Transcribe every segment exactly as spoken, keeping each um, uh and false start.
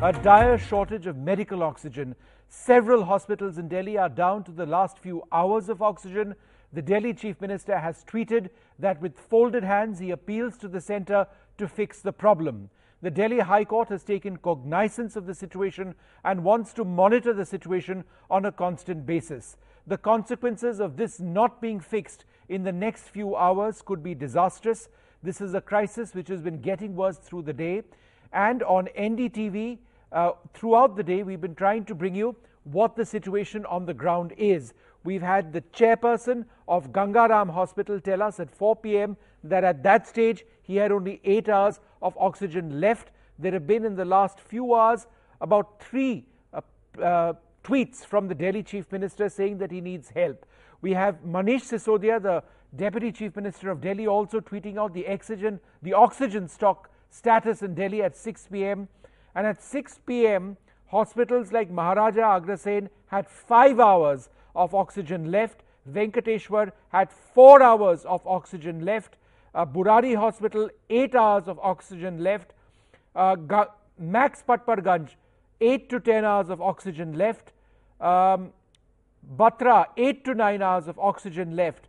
A dire shortage of medical oxygen. Several hospitals in Delhi are down to the last few hours of oxygen. The Delhi Chief Minister has tweeted that with folded hands he appeals to the centre to fix the problem. The Delhi High Court has taken cognizance of the situation and wants to monitor the situation on a constant basis. The consequences of this not being fixed in the next few hours could be disastrous. This is a crisis which has been getting worse through the day. And on N D T V, uh, throughout the day, we've been trying to bring you what the situation on the ground is. We've had the chairperson of Gangaram Hospital tell us at four p m that at that stage he had only eight hours of oxygen left. There have been in the last few hours about three uh, uh, tweets from the Delhi Chief Minister saying that he needs help. We have Manish Sisodia, the Deputy Chief Minister of Delhi, also tweeting out the oxygen, the oxygen stock status in Delhi at six p m And at six p m, hospitals like Maharaja Agrasen had five hours of oxygen left. Venkateshwar had four hours of oxygen left. Uh, Burari Hospital, eight hours of oxygen left. Uh, Ga- Max Patparganj, eight to ten hours of oxygen left. Um, Batra, eight to nine hours of oxygen left.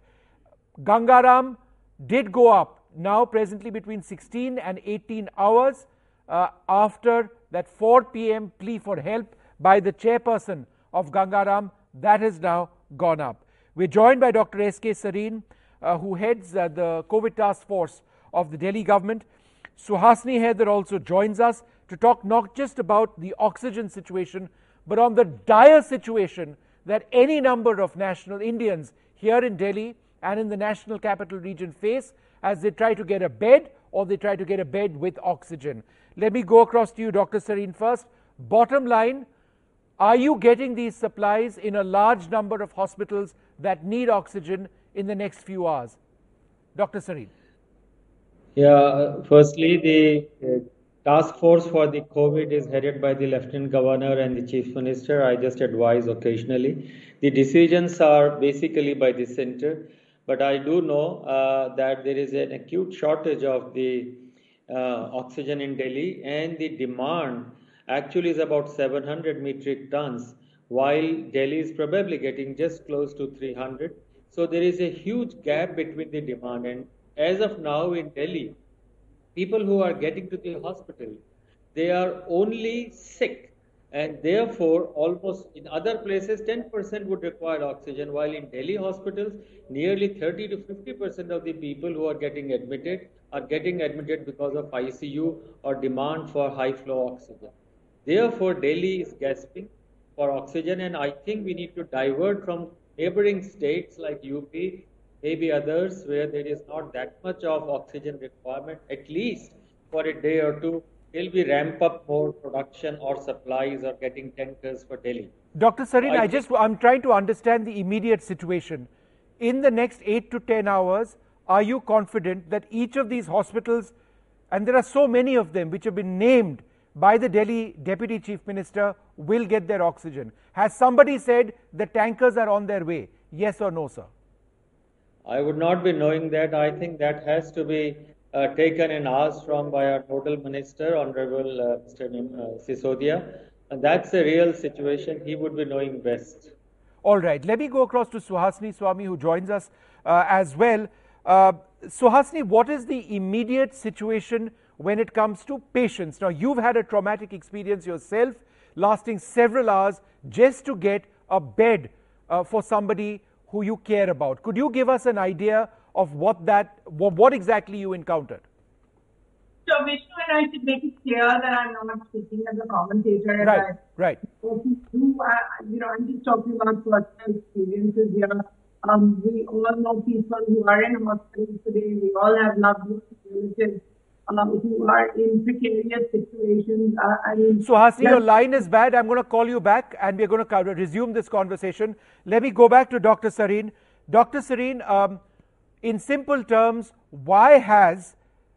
Gangaram did go up, now presently between sixteen and eighteen hours uh, after that four p m plea for help by the chairperson of Gangaram. That has now gone up. We're joined by Doctor S K Sareen, uh, who heads uh, the COVID task force of the Delhi government. Suhasini Haider also joins us to talk not just about the oxygen situation, but on the dire situation that any number of national Indians here in Delhi and in the national capital region face as they try to get a bed or they try to get a bed with oxygen. Let me go across to you, Doctor Sareen, first. Bottom line, are you getting these supplies in a large number of hospitals that need oxygen in the next few hours? Doctor Sareen. Yeah, firstly, the uh, task force for the COVID is headed by the Lieutenant Governor and the Chief Minister. I just advise occasionally. The decisions are basically by the center, but I do know uh, that there is an acute shortage of the uh, oxygen in Delhi, and the demand actually is about seven hundred metric tons, while Delhi is probably getting just close to three hundred. So there is a huge gap between the demand, and as of now in Delhi, people who are getting to the hospital, they are only sick, and therefore almost in other places ten percent would require oxygen, while in Delhi hospitals nearly thirty to fifty percent of the people who are getting admitted are getting admitted because of I C U or demand for high flow oxygen. Therefore Delhi is gasping for oxygen, and I think we need to divert from neighboring states like U P, maybe others where there is not that much of oxygen requirement, at least for a day or two, till we ramp up more production or supplies or getting tankers for Delhi. Doctor Sareen, so I, I just, I'm trying to understand the immediate situation. In the next eight to ten hours, are you confident that each of these hospitals, and there are so many of them which have been named by the Delhi Deputy Chief Minister, will get their oxygen? Has somebody said the tankers are on their way? Yes or no, sir? I would not be knowing that. I think that has to be uh, taken and asked from by our nodal minister, Honorable uh, Mister Uh, Sisodia. And that's the real situation. He would be knowing best. All right. Let me go across to Suhasini Swami, who joins us uh, as well. Uh, Suhasini, what is the immediate situation when it comes to patients? Now, you've had a traumatic experience yourself, lasting several hours just to get a bed uh, for somebody who you care about. Could you give us an idea of what that, what, what exactly you encountered? So, Vishnu, and I should make it clear that I'm not speaking as a commentator. Right, I, right. You know, I'm just talking about personal experiences here. Um, we all know people who are in hospitals today. We all have loved ones, relatives um, who are in precarious situations. Uh, I mean, Suhasini, your line is bad. I'm going to call you back and we're going to resume this conversation. Let me go back to Doctor Sareen. Doctor Sareen, um, in simple terms, why has,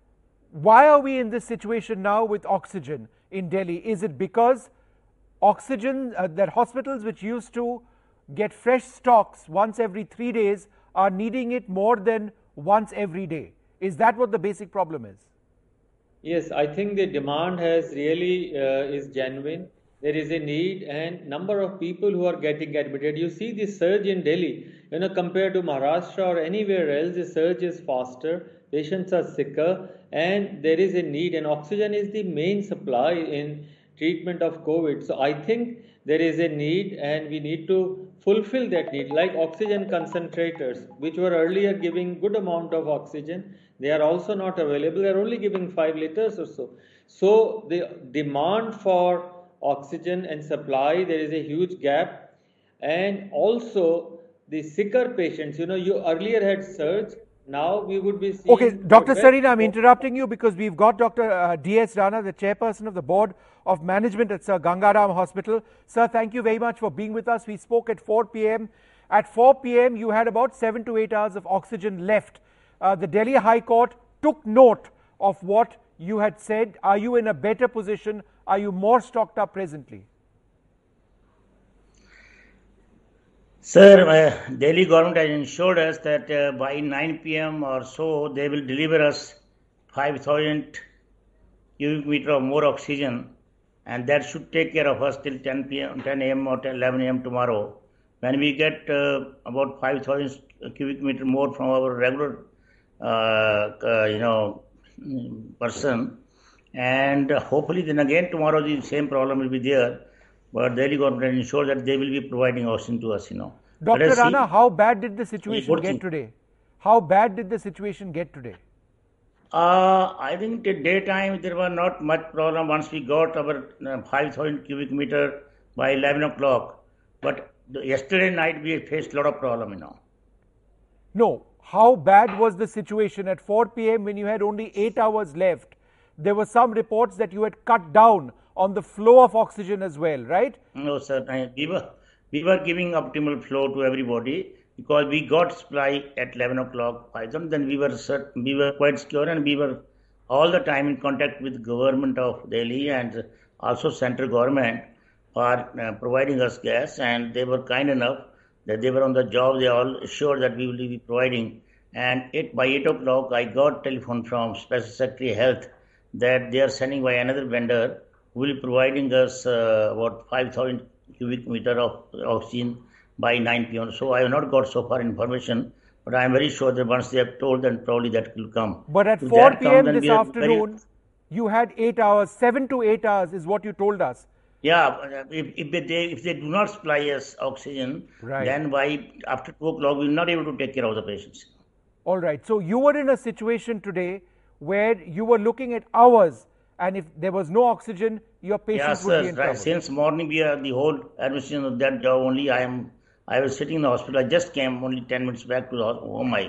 why are we in this situation now with oxygen in Delhi? Is it because oxygen, uh, that hospitals which used to get fresh stocks once every three days are needing it more than once every day? Is that what the basic problem is? Yes, I think the demand has really uh, is genuine. There is a need and number of people who are getting admitted. You see the surge in Delhi, you know, compared to Maharashtra or anywhere else, the surge is faster. Patients are sicker, and there is a need. And oxygen is the main supply in treatment of COVID. So I think there is a need, and we need to fulfill that need. Like oxygen concentrators, which were earlier giving good amount of oxygen, they are also not available. They are only giving five liters or so. So the demand for oxygen and supply, there is a huge gap. And also the sicker patients, you know, you earlier had surge. Now we would be seeing. Okay, Doctor Sareen, I'm interrupting you because we've got Doctor Uh, D S Rana, the chairperson of the board of management at Sir Gangaram Hospital. Sir, thank you very much for being with us. We spoke at four p m At four p m, you had about seven to eight hours of oxygen left. Uh, the Delhi High Court took note of what you had said. Are you in a better position? Are you more stocked up presently? Sir, uh, Delhi government has ensured us that uh, by nine p m or so, they will deliver us five thousand cubic meter of more oxygen, and that should take care of us till ten p m, ten a m or eleven a m tomorrow. When we get uh, about five thousand cubic meter more from our regular, uh, uh, you know, person, and uh, hopefully then again tomorrow the same problem will be there. But Delhi government ensure that they will be providing oxygen to us, you know. Doctor Rana, how bad did the situation get thing. today? How bad did the situation get today? Uh, I think at daytime there was not much problem once we got our uh, five thousand cubic meter by eleven o'clock. But the, yesterday night we faced a lot of problem, you know. No. How bad was the situation at four p m when you had only eight hours left? There were some reports that you had cut down on the flow of oxygen as well, right? No, sir. I, we were we were giving optimal flow to everybody because we got supply at eleven o'clock. Then we were we were quite secure, and we were all the time in contact with government of Delhi and also central government for uh, providing us gas, and they were kind enough that they were on the job. They all assured that we will be providing. And it, by eight o'clock, I got telephone from Special Secretary Health that they are sending by another vendor who will be providing us uh, about five thousand cubic meter of oxygen by nine p m So I have not got so far information, but I am very sure that once they have told, then probably that will come. But at four p m this afternoon, you had eight hours, seven to eight hours is what you told us. Yeah, if, if, they, if they do not supply us oxygen, right, then by after two o'clock, we will not be able to take care of the patients. All right. So you were in a situation today where you were looking at hours, and if there was no oxygen, your patients yes, would sir, be in right. trouble. Since morning, we are the whole administration of that job only. I am. I was sitting in the hospital. I just came only ten minutes back to the home. I,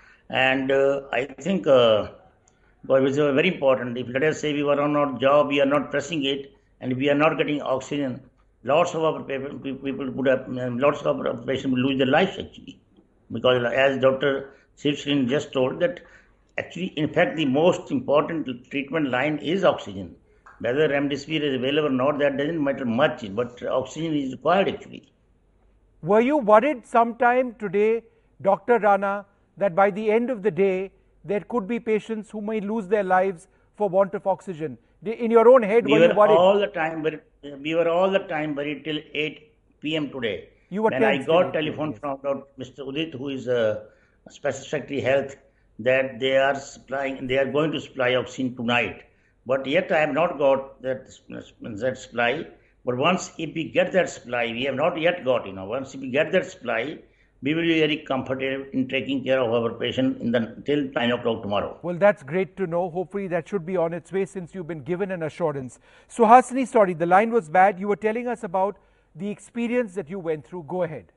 and uh, I think uh, it was very important. If let us say we were on our job, we are not pressing it, and we are not getting oxygen, lots of our people would have, lots of our patients will lose their lives actually, because as Doctor Sivsrin just told that actually, in fact, the most important treatment line is oxygen. Whether remdesivir is available or not, that doesn't matter much, but oxygen is required actually. Were you worried sometime today, Doctor Rana, that by the end of the day, there could be patients who may lose their lives for want of oxygen? In your own head, we were, were you worried? all the time worried, we were all the time worried till eight p m today. You were when I got telephone from Mister Udit, who is a Special Secretary Health, that they are supplying, they are going to supply oxygen tonight. But yet I have not got that, that supply. But once if we get that supply, we have not yet got, you know, once if we get that supply, we will be very comfortable in taking care of our patient in the till nine o'clock tomorrow. Well, that's great to know. Hopefully that should be on its way since you've been given an assurance. Suhasini, sorry, the line was bad. You were telling us about the experience that you went through. Go ahead.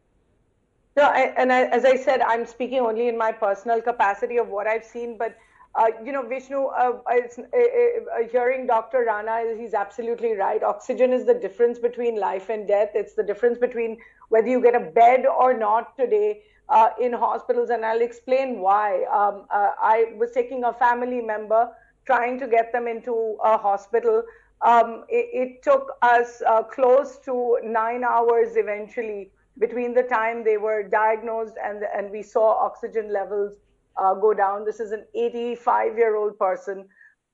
No, I, and I, as I said, I'm speaking only in my personal capacity of what I've seen. But, uh, you know, Vishnu, uh, it's, uh, uh, hearing Doctor Rana, he's absolutely right. Oxygen is the difference between life and death. It's the difference between whether you get a bed or not today uh, in hospitals. And I'll explain why. Um, uh, I was taking a family member, trying to get them into a hospital. Um, it, it took us uh, close to nine hours eventually between the time they were diagnosed and, and we saw oxygen levels uh, go down. This is an eighty-five-year-old person.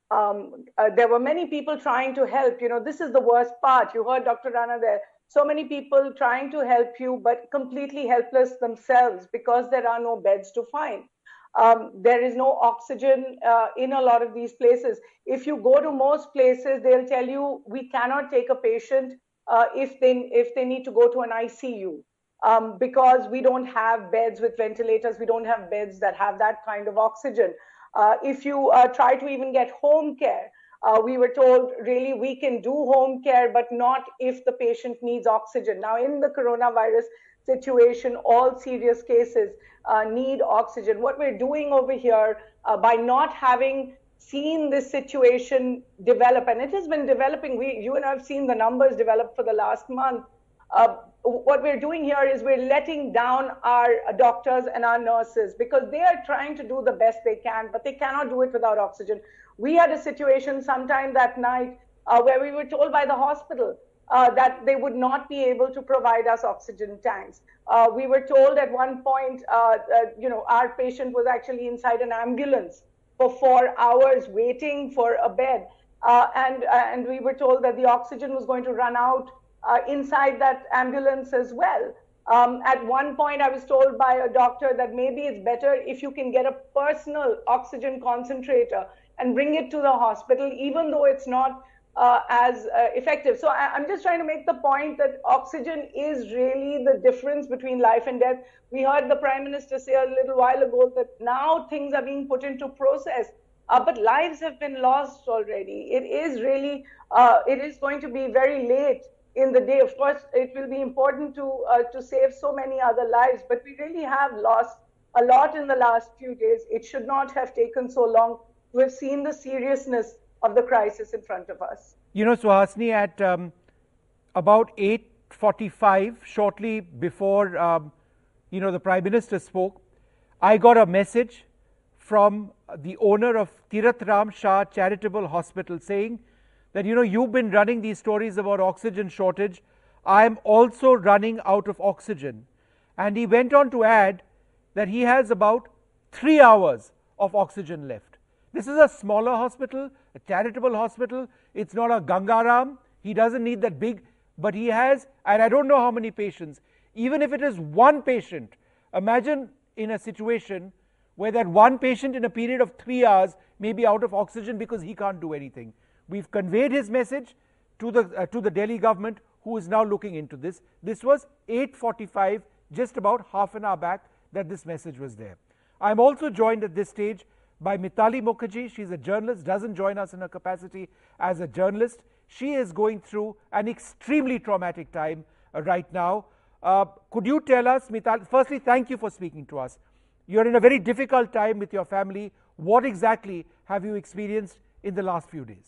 Um, uh, there were many people trying to help. You know, this is the worst part. You heard Doctor Rana there. So many people trying to help you, but completely helpless themselves because there are no beds to find. Um, there is no oxygen uh, in a lot of these places. If you go to most places, they'll tell you we cannot take a patient uh, if they if they need to go to an I C U um, because we don't have beds with ventilators. We don't have beds that have that kind of oxygen. Uh, if you uh, try to even get home care, uh, we were told really we can do home care, but not if the patient needs oxygen. Now, in the coronavirus situation, all serious cases uh, need oxygen. What we're doing over here uh, by not having seen this situation develop, and it has been developing, we, you and I have seen the numbers develop for the last month. Uh, what we're doing here is we're letting down our doctors and our nurses because they are trying to do the best they can, but they cannot do it without oxygen. We had a situation sometime that night uh, where we were told by the hospital uh, that they would not be able to provide us oxygen tanks. Uh, we were told at one point, uh, uh, you know, our patient was actually inside an ambulance for four hours waiting for a bed. Uh, and, uh, and we were told that the oxygen was going to run out Uh, inside that ambulance as well. Um, at one point, I was told by a doctor that maybe it's better if you can get a personal oxygen concentrator and bring it to the hospital, even though it's not uh, as uh, effective. So I, I'm just trying to make the point that oxygen is really the difference between life and death. We heard the Prime Minister say a little while ago that now things are being put into process, uh, but lives have been lost already. It is really, uh, it is going to be very late in the day. Of course, it will be important to uh, to save so many other lives, but we really have lost a lot in the last few days. It should not have taken so long to have seen the seriousness of the crisis in front of us. You know, Suhasini, at um, about eight forty-five, shortly before um, you know the Prime Minister spoke, I got a message from the owner of Tirath Ram Shah Charitable Hospital saying that, you know, you've been running these stories about oxygen shortage. I'm also running out of oxygen. And he went on to add that he has about three hours of oxygen left. This is a smaller hospital, a charitable hospital. It's not a Gangaram. He doesn't need that big, but he has, and I don't know how many patients. Even if it is one patient, imagine in a situation where that one patient in a period of three hours may be out of oxygen because he can't do anything. We've conveyed his message to the uh, to the Delhi government, who is now looking into this. This was eight forty-five, just about half an hour back, that this message was there. I'm also joined at this stage by Mitali Mukherjee. She's a journalist, doesn't join us in her capacity as a journalist. She is going through an extremely traumatic time uh, right now. Uh, could you tell us, Mitali, firstly, thank you for speaking to us. You're in a very difficult time with your family. What exactly have you experienced in the last few days?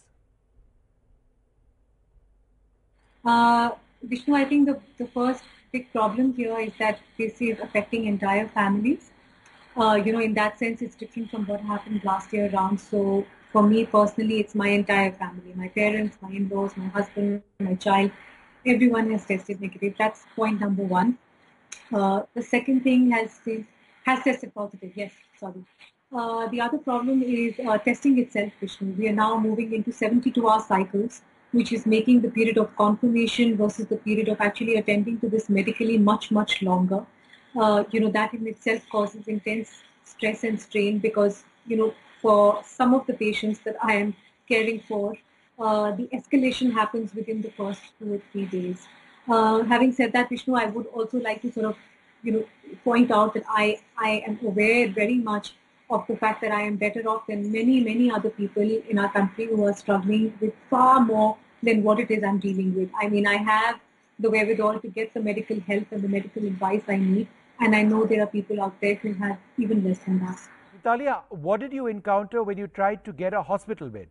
Uh, Vishnu, I think the, the first big problem here is that this is affecting entire families. Uh, you know, in that sense, it's different from what happened last year around. So for me personally, it's my entire family, my parents, my in-laws, my husband, my child, everyone has tested negative. That's point number one. Uh, the second thing has, has tested positive, yes, sorry. Uh, the other problem is uh, testing itself, Vishnu. We are now moving into seventy-two hour cycles, which is making the period of confirmation versus the period of actually attending to this medically much, much longer. Uh, you know, that in itself causes intense stress and strain because, you know, for some of the patients that I am caring for, uh, the escalation happens within the first two or three days. Uh, having said that, Vishnu, I would also like to sort of, you know, point out that I, I am aware very much of the fact that I am better off than many, many other people in our country who are struggling with far more than what it is I'm dealing with. I mean, I have the wherewithal to get the medical help and the medical advice I need, and I know there are people out there who have even less than that. Natalia, what did you encounter when you tried to get a hospital bed?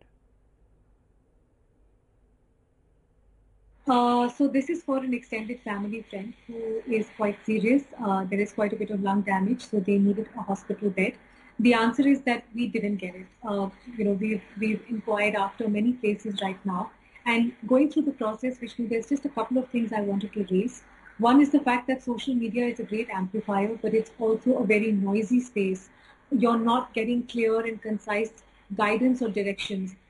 Uh, so this is for an extended family friend who is quite serious. Uh, there is quite a bit of lung damage, so they needed a hospital bed. The answer is that we didn't get it. Uh, you know, we've, we've inquired after many places right now. And going through the process, Vishnu, there's just a couple of things I wanted to raise. One is the fact that social media is a great amplifier, but it's also a very noisy space. You're not getting clear and concise guidance or directions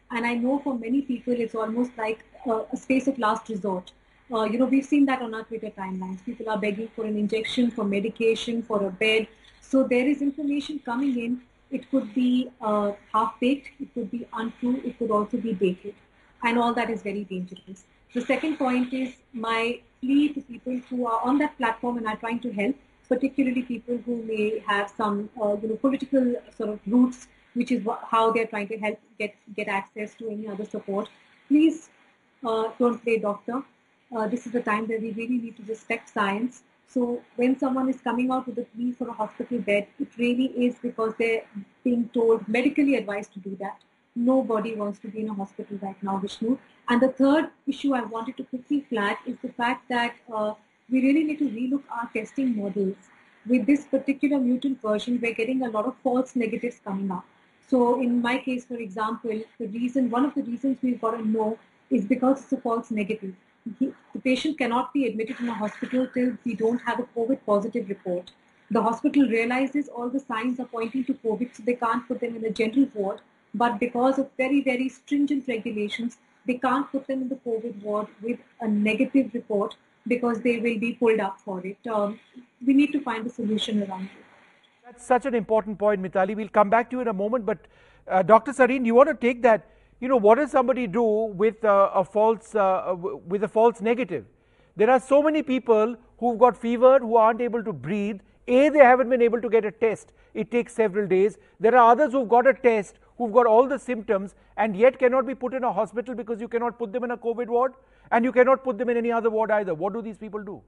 And I know for many people, it's almost like uh, a space of last resort. Uh, you know, we've seen that on our Twitter timelines. People are begging for an injection, for medication, for a bed. So there is information coming in. It could be uh, half-baked, it could be untrue, it could also be dated. And all that is very dangerous. The second point is my plea to people who are on that platform and are trying to help, particularly people who may have some uh, you know, political sort of roots, which is what, how they're trying to help get, get access to any other support. Please uh, don't play doctor. Uh, this is the time where we really need to respect science. So when someone is coming out with a plea for a hospital bed, it really is because they're being told, medically advised to do that. Nobody wants to be in a hospital right now, Vishnu. And the third issue I wanted to quickly flag is the fact that uh, we really need to relook our testing models. With this particular mutant version, we're getting a lot of false negatives coming up. So in my case, for example, the reason, one of the reasons we've got to know is because it's a false negative. He, the patient cannot be admitted in a hospital till we don't have a COVID positive report. The hospital realizes all the signs are pointing to COVID, so they can't put them in a general ward. But because of very, very stringent regulations, they can't put them in the COVID ward with a negative report because they will be pulled up for it. Um, we need to find a solution around it. That's such an important point, Mithali. We'll come back to you in a moment. But uh, Doctor Sareen, you want to take that? You know, what does somebody do with uh, a false uh, with a false negative? There are so many people who've got fever who aren't able to breathe. A, they haven't been able to get a test. It takes several days. There are others who've got a test, who've got all the symptoms and yet cannot be put in a hospital because you cannot put them in a COVID ward and you cannot put them in any other ward either. What do these people do?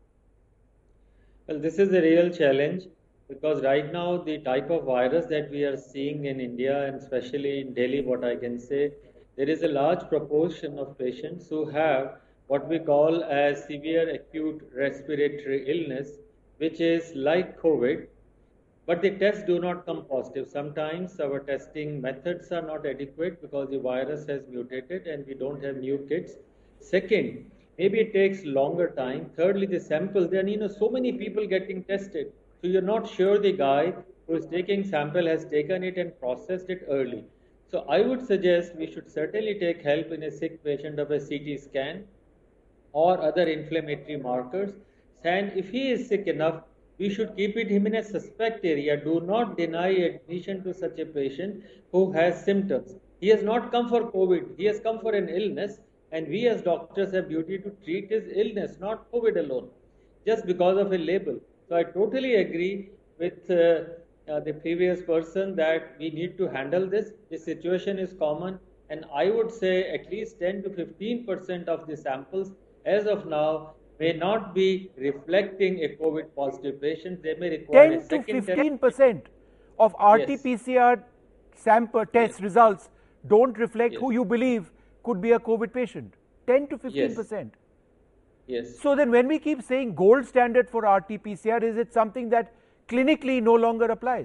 Well, this is a real challenge because right now the type of virus that we are seeing in India and especially in Delhi, what I can say, there is a large proportion of patients who have what we call as severe acute respiratory illness, which is like COVID, but the tests do not come positive. Sometimes our testing methods are not adequate because the virus has mutated and we don't have new kits. Second, maybe it takes longer time. Thirdly, the sample, there are you know, so many people getting tested. So you're not sure the guy who is taking sample has taken it and processed it early. So I would suggest we should certainly take help in a sick patient of a C T scan or other inflammatory markers. And if he is sick enough, we should keep it him in a suspect area. Do not deny admission to such a patient who has symptoms. He has not come for COVID. He has come for an illness, and we as doctors have duty to treat his illness, not COVID alone, just because of a label. So I totally agree with uh, uh, the previous person that we need to handle this. The situation is common, and I would say at least ten to fifteen percent of the samples as of now may not be reflecting a COVID positive patient. They may require a second ten to fifteen percent of R T P C R yes. sample test yes. results don't reflect yes. who you believe could be a COVID patient. ten to fifteen percent. Yes. yes. So then when we keep saying gold standard for R T P C R, is it something that clinically no longer applies?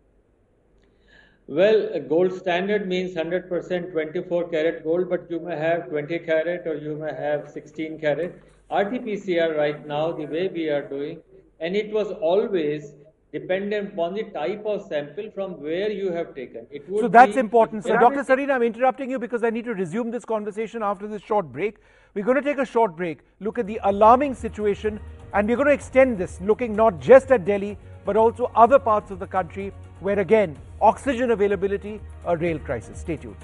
Well, a gold standard means one hundred percent twenty-four karat gold, but you may have twenty karat or you may have sixteen karat. R T P C R right now, the way we are doing, and it was always dependent upon the type of sample from where you have taken. It would so that's be, important. So Doctor Sareen, I'm interrupting you because I need to resume this conversation after this short break. We're going to take a short break, look at the alarming situation, and we're going to extend this, looking not just at Delhi, but also other parts of the country where again, oxygen availability, a real crisis. Stay tuned.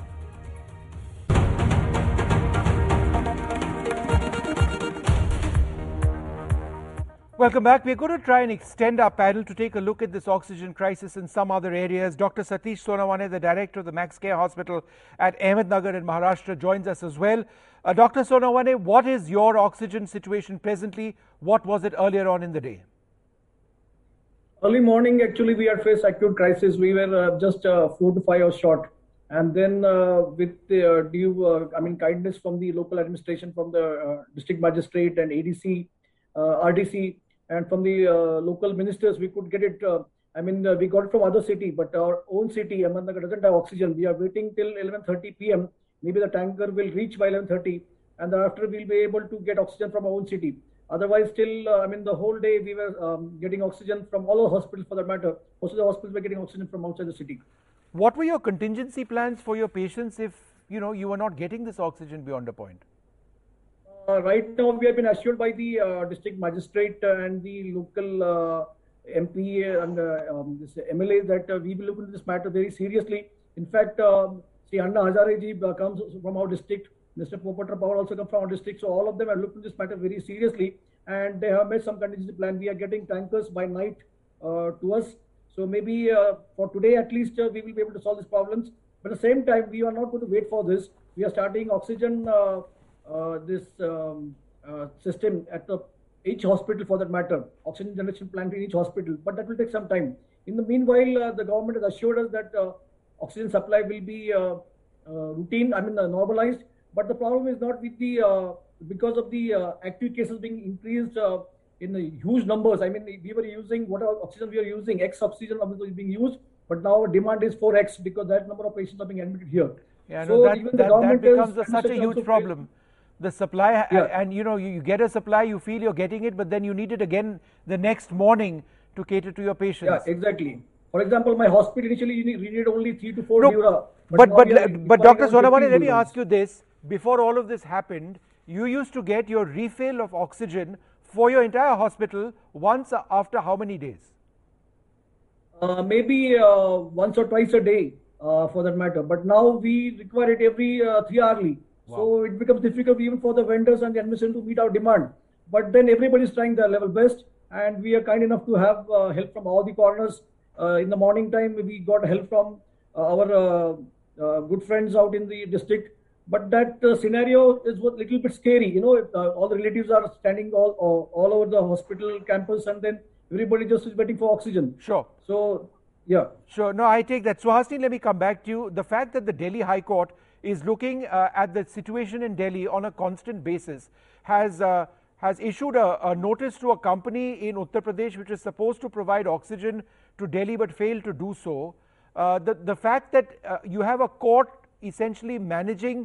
Welcome back. We're going to try and extend our panel to take a look at this oxygen crisis in some other areas. Doctor Satish Sonawane, the director of the Max Care Hospital at Ahmednagar in Maharashtra, joins us as well. Uh, Doctor Sonawane, what is your oxygen situation presently? What was it earlier on in the day? Early morning, actually, we had faced acute crisis. We were uh, just uh, four to five hours short. And then uh, with the uh, due, uh, I mean, kindness from the local administration, from the uh, district magistrate and A D C, uh, R D C, and from the uh, local ministers, we could get it. Uh, I mean, uh, we got it from other city, but our own city, Ahmednagar, doesn't have oxygen. We are waiting till eleven thirty p m Maybe the tanker will reach by eleven thirty, and thereafter we'll be able to get oxygen from our own city. Otherwise, still, uh, I mean, the whole day we were um, getting oxygen from all our hospitals for that matter. Most of the hospitals were getting oxygen from outside the city. What were your contingency plans for your patients if you know, you were not getting this oxygen beyond a point? Uh, right now, we have been assured by the uh, district magistrate and the local uh, M P and uh, um, this M L A that uh, we will look into this matter very seriously. In fact, um, see, Anna Hazare ji uh, comes from our district. Mister Popatra Power also comes from our district. So all of them have looked into this matter very seriously, and they have made some contingency plan. We are getting tankers by night uh, to us. So maybe uh, for today at least uh, we will be able to solve these problems. But at the same time, we are not going to wait for this. We are starting oxygen. Uh, Uh, this um, uh, system at the, each hospital for that matter, oxygen generation plant in each hospital, but that will take some time. In the meanwhile, uh, the government has assured us that uh, oxygen supply will be uh, uh, routine, I mean uh, normalized, but the problem is not with the, uh, because of the uh, active cases being increased uh, in the huge numbers. I mean, we were using, whatever oxygen we are using, X oxygen is being used, but now our demand is four X because that number of patients are being admitted here. Yeah, so no, that, even the that, government that becomes is, a, such a huge problem. The supply, yeah. and you know, you, you get a supply, you feel you're getting it, but then you need it again the next morning to cater to your patients. Yeah, exactly. For example, my hospital initially you need, we need only three to four no, Dura. But but but, but Doctor Sonawani, let me ask you this: before all of this happened, you used to get your refill of oxygen for your entire hospital once after how many days? Uh, maybe uh, once or twice a day, uh, for that matter. But now we require it every uh, three hourly. Wow. So it becomes difficult even for the vendors and the administration to meet our demand. But then everybody is trying their level best, and we are kind enough to have uh, help from all the corners. Uh, in the morning time, we got help from uh, our uh, uh, good friends out in the district. But that uh, scenario is a little bit scary. You know, uh, all the relatives are standing all, all all over the hospital campus, and then everybody just is waiting for oxygen. Sure. So, yeah. Sure. No, I take that. Suhasini, let me come back to you. The fact that the Delhi High Court is looking uh, at the situation in Delhi on a constant basis has uh, has issued a, a notice to a company in Uttar Pradesh which is supposed to provide oxygen to Delhi but failed to do so. Uh, the, the fact that uh, you have a court essentially managing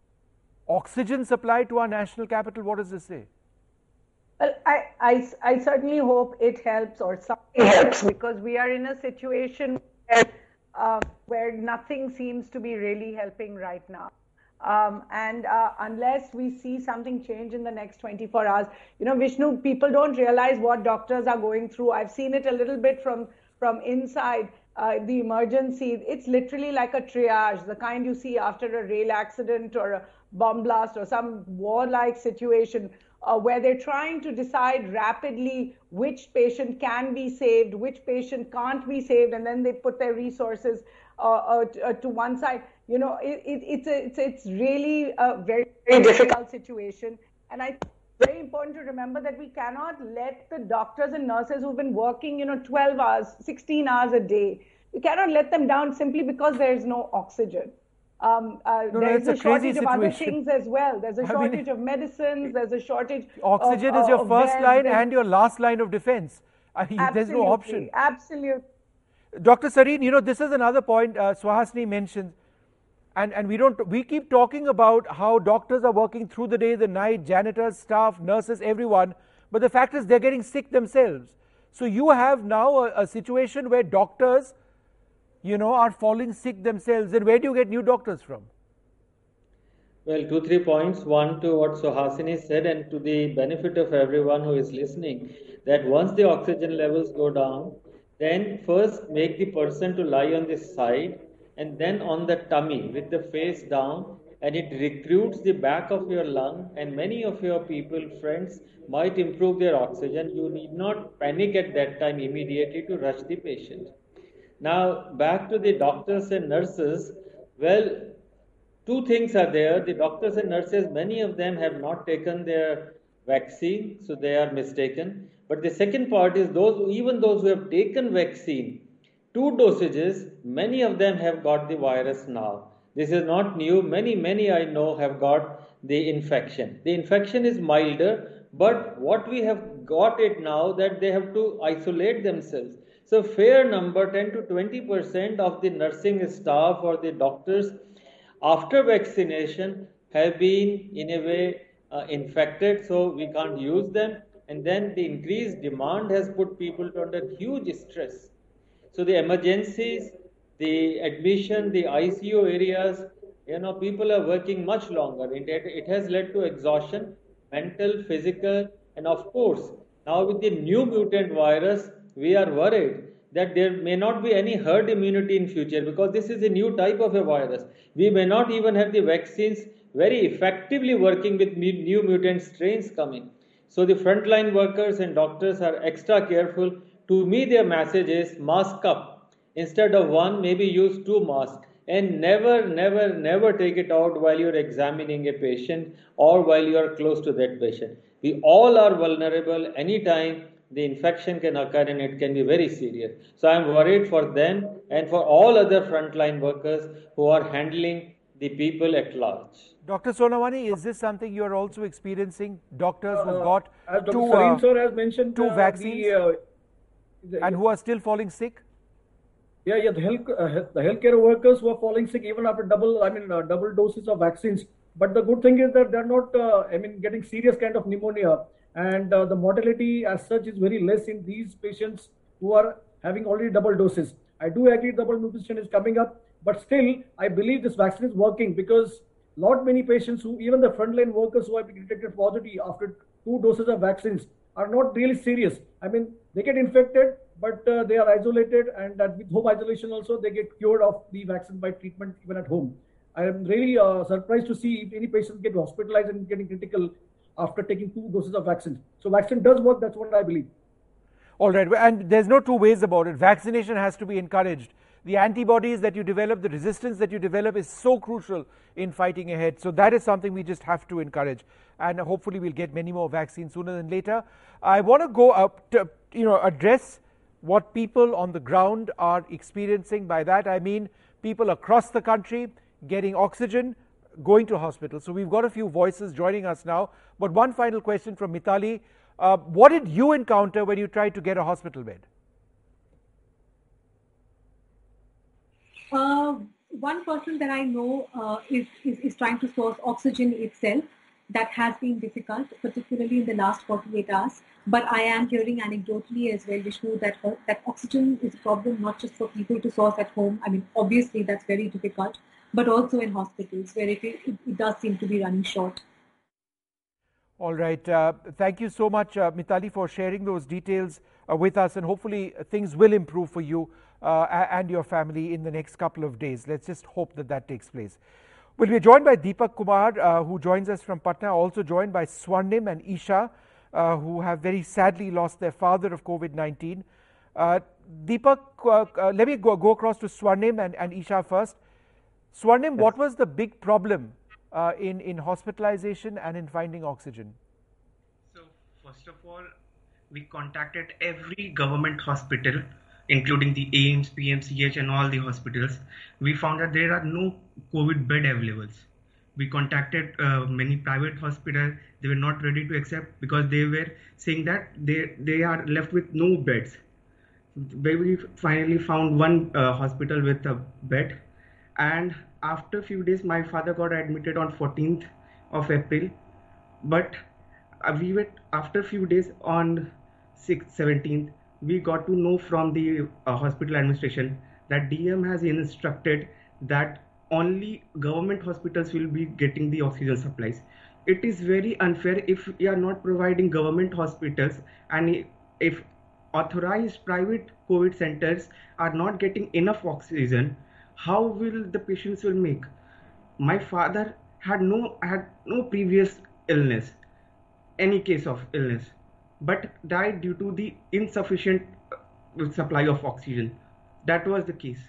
oxygen supply to our national capital, what does this say? Well, I, I, I certainly hope it helps or something helps, because we are in a situation where, uh, where nothing seems to be really helping right now. Um, and uh, unless we see something change in the next twenty-four hours, you know, Vishnu, people don't realize what doctors are going through. I've seen it a little bit from, from inside uh, the emergency. It's literally like a triage, the kind you see after a rail accident or a bomb blast or some war-like situation, uh, where they're trying to decide rapidly which patient can be saved, which patient can't be saved, and then they put their resources uh, uh, to, uh, to one side. You know, it, it, it's, a, it's, it's really a very, very difficult situation. And I think it's very important to remember that we cannot let the doctors and nurses who've been working, you know, twelve hours, sixteen hours a day, we cannot let them down simply because there's no oxygen. Um, uh, no, there's no, a, a shortage situation. of other things as well. There's a I shortage mean, of medicines, there's a shortage oxygen of, is your uh, first beds, line and your last line of defense. I mean, there's no option. Absolutely. Doctor Sareen, you know, this is another point uh, Suhasini mentioned. And, and we don't, we keep talking about how doctors are working through the day, the night, janitors, staff, nurses, everyone. But the fact is they're getting sick themselves. So you have now a, a situation where doctors, you know, are falling sick themselves. And where do you get new doctors from? Well, two, three points. One, to what Suhasini said, and to the benefit of everyone who is listening, that once the oxygen levels go down, then first make the person to lie on the side, and then on the tummy with the face down, and it recruits the back of your lung, and many of your people, friends, might improve their oxygen. You need not panic at that time immediately to rush the patient. Now, back to the doctors and nurses. Well, two things are there. The doctors and nurses, many of them have not taken their vaccine, so they are mistaken. But the second part is those, even those who have taken vaccine, two dosages, many of them have got the virus now. This is not new. Many, many I know have got the infection. The infection is milder, but what we have got it now that they have to isolate themselves. So fair number, ten to twenty percent of the nursing staff or the doctors after vaccination have been in a way uh, infected, so we can't use them. And then the increased demand has put people under huge stress. So the emergencies, the admission, the I C U areas, you know, people are working much longer. It, it has led to exhaustion, mental, physical, and of course, now with the new mutant virus, we are worried that there may not be any herd immunity in future because this is a new type of a virus. We may not even have the vaccines very effectively working with new mutant strains coming. So the frontline workers and doctors are extra careful. To me, their message is mask up. Instead of one, maybe use two masks. And never, never, never take it out while you're examining a patient or while you are close to that patient. We all are vulnerable. Anytime the infection can occur and it can be very serious. So I'm worried for them and for all other frontline workers who are handling the people at large. Doctor Sonawani, is this something you are also experiencing? Doctors who Uh, got as Doctor two, Salim uh, sir has mentioned, two uh, vaccines the, uh, the, and who are still falling sick? Yeah, yeah, the health, uh, the healthcare workers who are falling sick even after double, I mean, uh, double doses of vaccines. But the good thing is that they're not, uh, I mean, getting serious kind of pneumonia, and uh, the mortality as such is very less in these patients who are having already double doses. I do agree double mutation is coming up, but still, I believe this vaccine is working because not many patients who, even the frontline workers who have been detected positive after two doses of vaccines are not really serious. I mean, they get infected, but uh, they are isolated, and that with home isolation also they get cured of the vaccine by treatment even at home. I am really uh, surprised to see if any patients get hospitalized and getting critical after taking two doses of vaccine. So vaccine does work, that's what I believe. All right, and there's no two ways about it. Vaccination has to be encouraged. The antibodies that you develop, the resistance that you develop is so crucial in fighting ahead. So that is something we just have to encourage. And hopefully we'll get many more vaccines sooner than later. I want to go up to, you know, address what people on the ground are experiencing. By that I mean people across the country getting oxygen, going to hospitals. So we've got a few voices joining us now. But one final question from Mitali. Uh, what did you encounter when you tried to get a hospital bed? Uh, one person that I know uh, is, is, is trying to source oxygen itself. That has been difficult, particularly in the last forty-eight hours. But I am hearing anecdotally as well, Vishnu, that, uh, that oxygen is a problem not just for people to source at home. I mean, obviously that's very difficult, but also in hospitals where it, it, it does seem to be running short. All right. Uh, thank you so much, uh, Mitali, for sharing those details uh, with us, and hopefully things will improve for you uh, and your family in the next couple of days. Let's just hope that that takes place. Well, we're joined by Deepak Kumar, uh, who joins us from Patna, also joined by Swarnim and Isha, uh, who have very sadly lost their father of COVID nineteen. Uh, Deepak, uh, uh, let me go, go across to Swarnim and, and Isha first. Swarnim, yes. What was the big problem uh, in, in hospitalization and in finding oxygen? So, first of all, we contacted every government hospital, including the A I M S, P M C H and all the hospitals. We found that there are no COVID bed available. We contacted uh, many private hospitals. They were not ready to accept because they were saying that they, they are left with no beds. We finally found one uh, hospital with a bed. And after a few days, my father got admitted on fourteenth of April. But uh, we were, after a few days on sixth, seventeenth, we got to know from the uh, hospital administration that D M has instructed that only government hospitals will be getting the oxygen supplies. It is very unfair if we are not providing government hospitals, and if authorized private COVID centers are not getting enough oxygen, how will the patients will make? My father had no had no previous illness, any case of illness, but died due to the insufficient supply of oxygen. That was the case.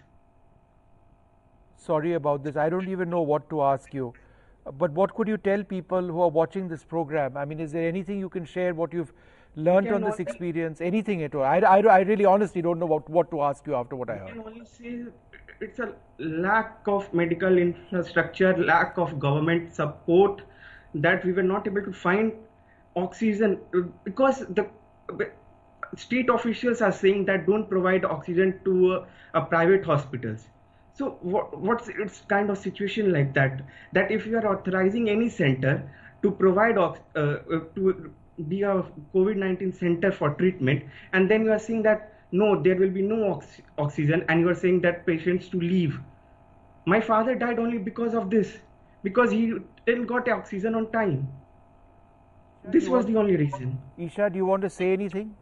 Sorry about this. I don't even know what to ask you. But what could you tell people who are watching this program? I mean, is there anything you can share, what you've learned on this experience, anything at all? I, I, I really honestly don't know what, what to ask you after what I heard. I can only say it's a lack of medical infrastructure, lack of government support, that we were not able to find oxygen because the state officials are saying that don't provide oxygen to uh, uh, private hospitals. So what, what's it's kind of situation like that, that if you are authorizing any center to provide uh, to be a COVID nineteen center for treatment, and then you are saying that no, there will be no ox oxygen, and you are saying that patients to leave. My father died only because of this, because he didn't got oxygen on time. This was the only reason. Isha, do you want to say anything?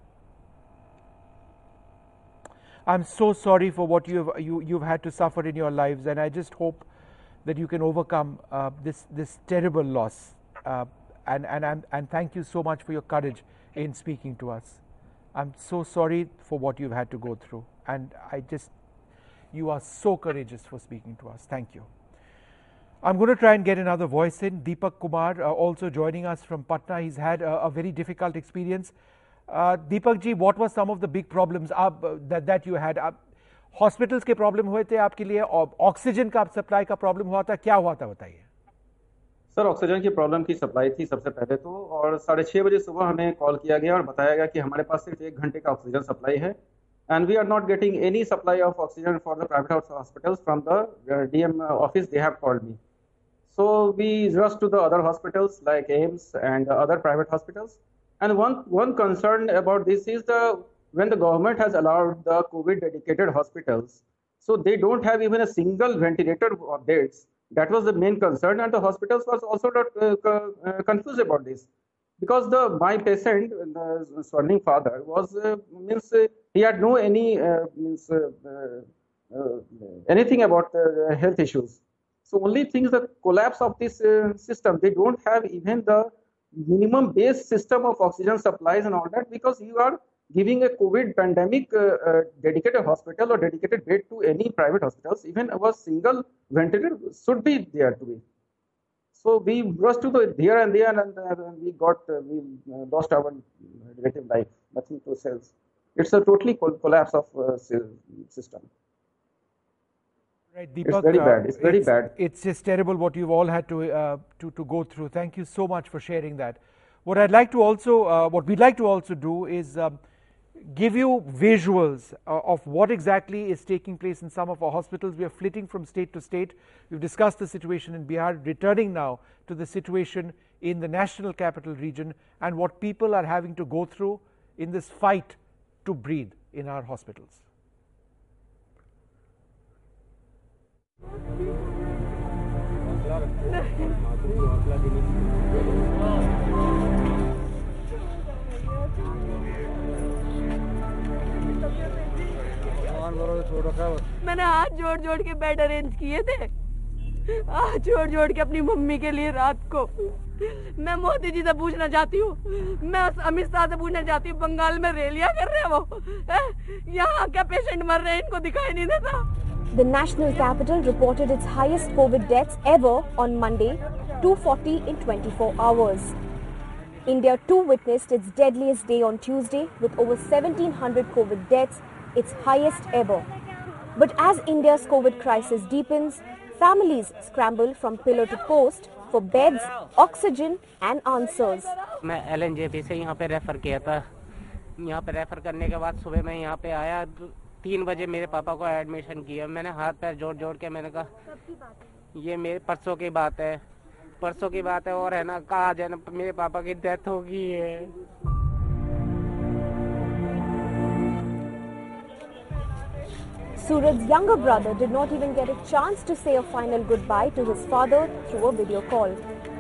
I'm so sorry for what you've you, you've had to suffer in your lives, and I just hope that you can overcome uh, this this terrible loss. Uh, and and and and thank you so much for your courage in speaking to us. I'm so sorry for what you've had to go through, and I just you are so courageous for speaking to us. Thank you. I'm going to try and get another voice in. Deepak Kumar uh, also joining us from Patna. He's had a, a very difficult experience. Uh, Deepak ji, what were some of the big problems uh, that that you had? Uh, hospitals के problem हुए थे आपके लिए, और oxygen का supply का problem हुआ था, क्या हुआ था बताइए? सर, ऑक्सीजन की प्रॉब्लम की सप्लाई थी सबसे पहले तो, और साढ़े छः बजे सुबह हमें कॉल किया गया और बताया गया कि हमारे पास सिर्फ एक घंटे का ऑक्सीजन सप्लाई है, and we are not getting any supply of oxygen for the private hospitals from the uh, D M office. They have called me. So we rushed to the other hospitals like A I M S and other private hospitals. And one one concern about this is the when the government has allowed the COVID dedicated hospitals, so they don't have even a single ventilator beds. That was the main concern, and the hospitals was also not uh, uh, confused about this, because the my patient, the Swarning father, was uh, means uh, he had no any uh, means uh, uh, anything about uh, health issues. So only thing is the collapse of this uh, system. They don't have even the minimum base system of oxygen supplies and all that, because you are giving a COVID pandemic uh, uh, dedicated hospital or dedicated bed to any private hospitals. Even a single ventilator should be there to be. So we rushed to the here and there, and uh, we got uh, we uh, lost our relative life. Nothing to sell. It's a totally collapse of uh, system. Right, Deepak, it's very bad. It's very it's, bad. It's just terrible what you've all had to uh, to to go through. Thank you so much for sharing that. What I'd like to also, uh, what we'd like to also do is um, give you visuals uh, of what exactly is taking place in some of our hospitals. We are flitting from state to state. We've discussed the situation in Bihar, returning now to the situation in the national capital region and what people are having to go through in this fight to breathe in our hospitals. मैंने हाथ जोड़ जोड़ के bed arrange किए थे, हाथ जोड़ जोड़ के अपनी मम्मी के लिए रात को। मैं मोदी जी से पूछना चाहती हूँ, मैं अमित शाह से पूछना चाहती हूँ, बंगाल में रैलियां कर रहे हैं वो, यहाँ क्या पेशेंट मर रहे हैं, इनको दिखाई नहीं देता। The national capital reported its highest COVID deaths ever on Monday, two hundred forty in twenty-four hours. India too witnessed its deadliest day on Tuesday with over seventeen hundred COVID deaths, its highest ever. But as India's COVID crisis deepens, families scramble from pillar to post for beds, oxygen and answers. मैं L N J P से यहाँ पे refer किया था। यहाँ पे refer करने के बाद सुबह मैं यहाँ पे आया, तीन बजे मेरे पापा को एडमिशन किया। मैंने हाथ पैर जोड़ जोड़ के मैंने कहा ये मेरे परसों की बात है, परसों की बात है, और है ना कहा जाए ना मेरे पापा की डेथ हो गई है। Surat's younger brother did not even get a chance to say a final goodbye to his father through a video call.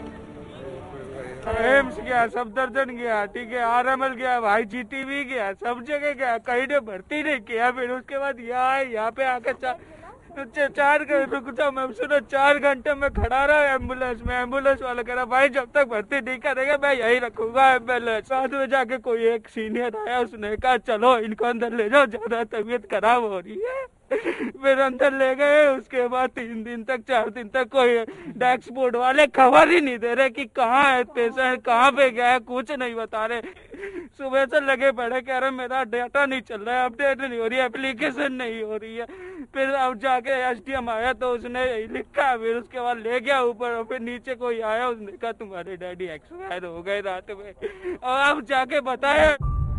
AIIMS गया, सफदरजंग गया, ठीक है, आर एम एल गया, भाई जी टी वी गया, सब जगह गया, कहीं ने भर्ती नहीं किया। फिर उसके बाद यहाँ यहाँ पे आकर चार चार रुकता मैं सुना चार घंटे में खड़ा रहा एम्बुलेंस में। एम्बुलेंस वाला कह रहा भाई जब तक भर्ती नहीं करेगा मैं यही रखूंगा एम्बुलेंस। साथ में जाके कोई एक सीनियर आया, उसने कहा चलो इनको अंदर ले जाओ, ज्यादा तबीयत खराब हो रही है। फिर अंदर ले गए। उसके बाद तीन दिन तक चार दिन तक कोई डैशबोर्ड वाले खबर ही नहीं दे रहे कि कहाँ है पेशेंट, कहाँ पे गया है, कुछ नहीं बता रहे। सुबह से लगे पड़े, कह रहे मेरा डाटा नहीं चल रहा है, अपडेट नहीं हो रही है, एप्लीकेशन नहीं हो रही है। फिर अब जाके एस डी एम आया तो उसने यही लिखा। फिर उसके बाद ले गया ऊपर, और फिर नीचे कोई आया, उसने कहा तुम्हारे डैडी एक्सपायर हो गए रात में। और अब जाके बताया।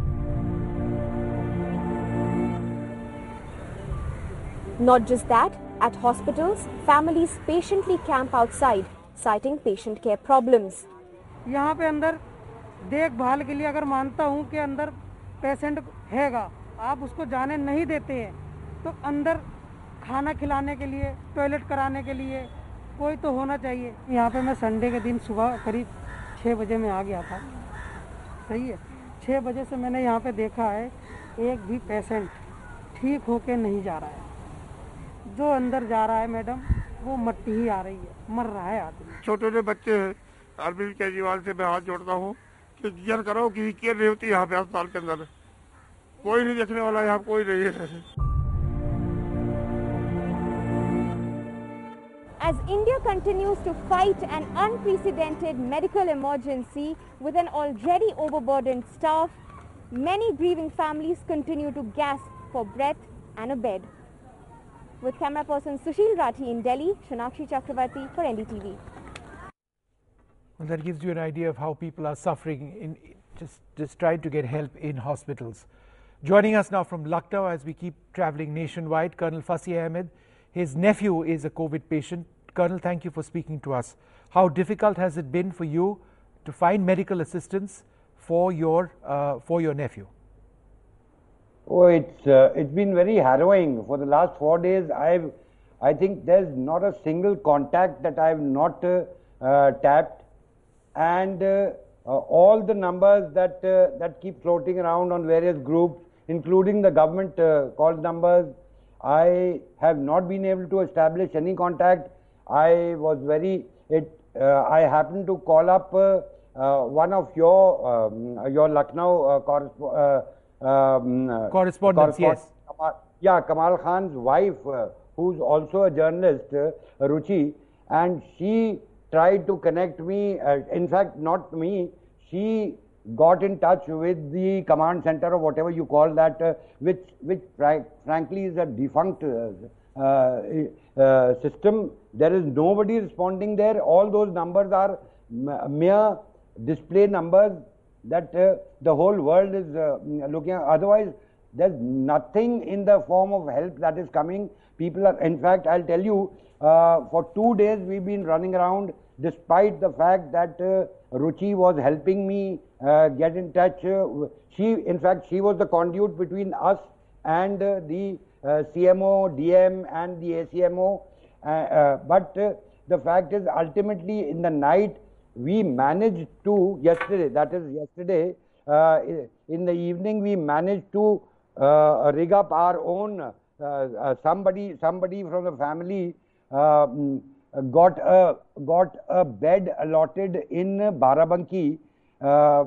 Not just that, at hospitals, families patiently camp outside, citing patient care problems. यहाँ पे अंदर देखभाल के लिए अगर मानता हूँ कि अंदर पेशेंट हैगा, आप उसको जाने नहीं देते हैं, तो अंदर खाना खिलाने के लिए, टॉयलेट कराने के लिए कोई तो होना चाहिए। यहाँ पे मैं संडे के दिन सुबह करीब छः बजे में आ गया था, सही है। छः बजे से मैंने यहाँ पे देखा है एक भी पेशेंट ठीक होके नहीं जा रहा है। जो अंदर जा रहा है मैडम वो मट्टी ही आ रही है, मर रहा है आदमी। छोटे छोटे बच्चे हैं। अरविंद केजरीवाल से मैं हाथ जोड़ता हूँ कि केयर करो कि केयर नहीं होती यहाँ पे अस्पताल के अंदर। कोई नहीं देखने वाला, यहाँ कोई नहीं है। As India continues to fight an unprecedented medical emergency with an already overburdened staff, many grieving families continue to gasp for breath and a bed. With camera person Sushil Rathi in Delhi, Shonakshi Chakravarti for N D T V. Well, that gives you an idea of how people are suffering in just, just trying to get help in hospitals. Joining us now from Lucknow as we keep travelling nationwide, Colonel Fasi Ahmed. His nephew is a COVID patient. Colonel, thank you for speaking to us. How difficult has it been for you to find medical assistance for your uh, for your nephew? Oh, it's uh, it's been very harrowing. For the last four days, I've I think there's not a single contact that I've not uh, uh, tapped, and uh, uh, all the numbers that uh, that keep floating around on various groups, including the government uh, call numbers, I have not been able to establish any contact. I was very, it, uh, I happened to call up uh, uh, one of your, um, your Lucknow uh, corresp uh, um, uh, correspondents, yes. Kamal, yeah, Kamal Khan's wife, uh, who's also a journalist, uh, Ruchi, and she tried to connect me, uh, in fact, not me, she got in touch with the command center or whatever you call that, uh, which, which fr frankly is a defunct uh, uh, uh, system. There is nobody responding there. All those numbers are mere display numbers that uh, the whole world is uh, looking at. Otherwise, there's nothing in the form of help that is coming. People are, in fact, I'll tell you, uh, for two days we've been running around, despite the fact that uh, Ruchi was helping me uh, get in touch. Uh, she, in fact, she was the conduit between us and uh, the uh, C M O, D M and the A C M O. Uh, uh, but uh, the fact is, ultimately in the night, we managed to, yesterday, that is yesterday, uh, in the evening, we managed to uh, rig up our own, uh, uh, somebody, somebody from the family uh, got a, got a bed allotted in Barabanki. Uh,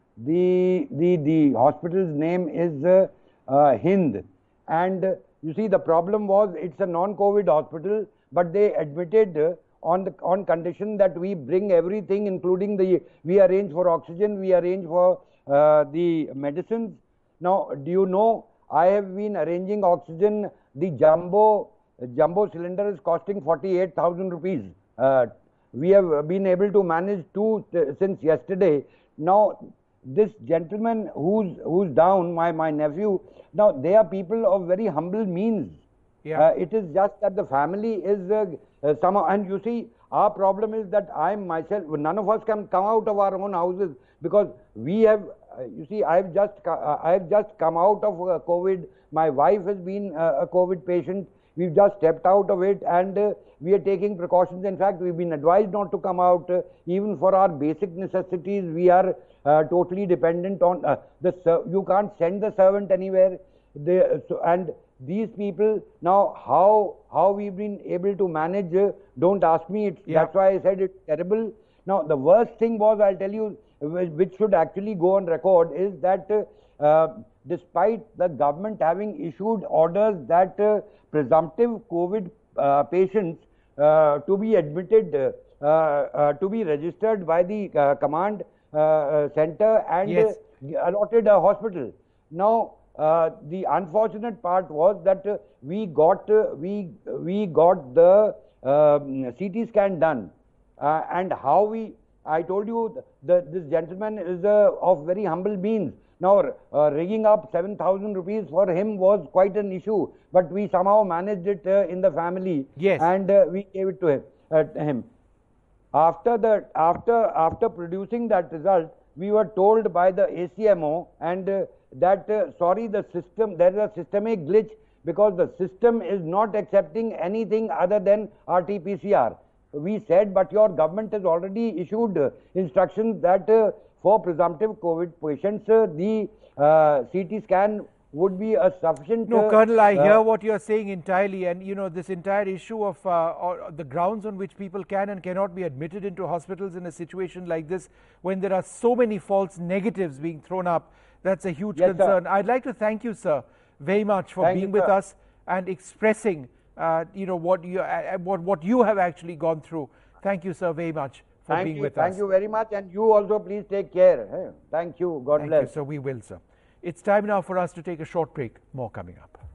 the, the, the hospital's name is uh, uh, Hind. And uh, you see, the problem was, it's a non-COVID hospital, but they admitted uh, on the on condition that we bring everything, including the, we arrange for oxygen, we arrange for uh, the medicines. Now, do you know, I have been arranging oxygen. The jumbo, jumbo cylinder is costing forty-eight thousand rupees. Uh, we have been able to manage two since yesterday. Now, this gentleman who's, who's down, my, my nephew, now they are people of very humble means. Yeah. Uh, it is just that the family is uh, uh, somehow, and you see, our problem is that I myself, none of us can come out of our own houses because we have, uh, you see, I have just, uh, I have just come out of uh, COVID. My wife has been uh, a COVID patient. We've just stepped out of it, and uh, we are taking precautions. In fact, we've been advised not to come out. Uh, even for our basic necessities, we are uh, totally dependent on uh, the. You can't send the servant anywhere. They, uh, so, and these people now, how how we've been able to manage? Uh, don't ask me. It's, yeah. That's why I said it's terrible. Now, the worst thing was, I'll tell you, which should actually go on record, is that uh, uh, despite the government having issued orders that uh, presumptive COVID uh, patients uh, to be admitted, uh, uh, to be registered by the uh, command uh, center and yes. uh, allotted a hospital. Now, uh, the unfortunate part was that uh, we got uh, we we got the uh, C T scan done, uh, and how we. I told you that this gentleman is uh, of very humble means. Now, uh, rigging up seven thousand rupees for him was quite an issue, but we somehow managed it uh, in the family, yes. and uh, we gave it to him. Uh, him. After the after after producing that result, we were told by the A C M O and uh, that uh, sorry, the system there is a systemic glitch because the system is not accepting anything other than R T P C R. We said, but your government has already issued uh, instructions that uh, for presumptive COVID patients, uh, the uh, C T scan would be a sufficient... No, uh, Colonel, I uh, hear what you're saying entirely, and you know, this entire issue of uh, or the grounds on which people can and cannot be admitted into hospitals in a situation like this, when there are so many false negatives being thrown up, that's a huge yes, concern. Sir. I'd like to thank you, sir, very much for thank being you, with sir. us and expressing, uh, you know, what you uh, what what you have actually gone through. Thank you, sir, very much for thank being you, with thank us. Thank you very much, and you also please take care. Hey, thank you. God thank bless. you, sir. We will, sir. It's time now for us to take a short break. More coming up.